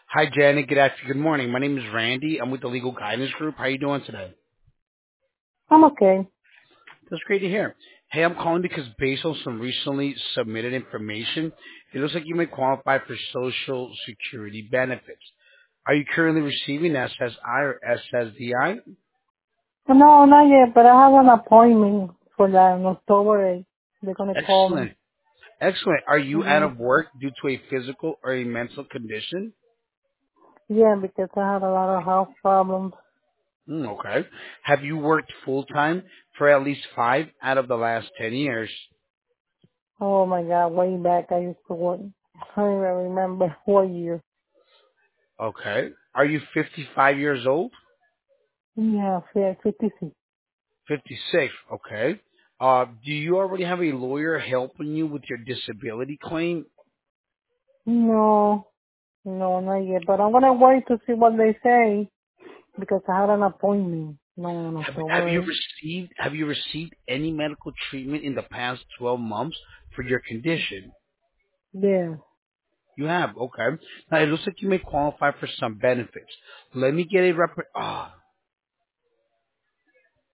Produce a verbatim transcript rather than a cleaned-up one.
Hi, Janet. Good afternoon. Good morning. My name is Randy. I'm with the Legal Guidance Group. How are you doing today? I'm okay. That's great to hear. Hey, I'm calling because based on some recently submitted information, it looks like you may qualify for Social Security benefits. Are you currently receiving S S I or S S D I? No, not yet, but I have an appointment for that on October eighth. They're gonna call me. Excellent. Excellent. Are you out hmm of work due to a physical or a mental condition? Yeah, because I had a lot of health problems. Mm, okay. Have you worked full time for at least five out of the last ten years? Oh my God, way back I used to work. I don't even remember what year. Okay. Are you fifty-five years old? Yeah, yeah, fifty-six. fifty-six. Okay. Uh, do you already have a lawyer helping you with your disability claim? No, no, not yet. But I'm gonna wait to see what they say because I had an appointment. No, on Have, have October you eighth. received Have you received any medical treatment in the past twelve months for your condition? Yeah. You have. Okay. Now it looks like you may qualify for some benefits. Let me get a rep. Oh,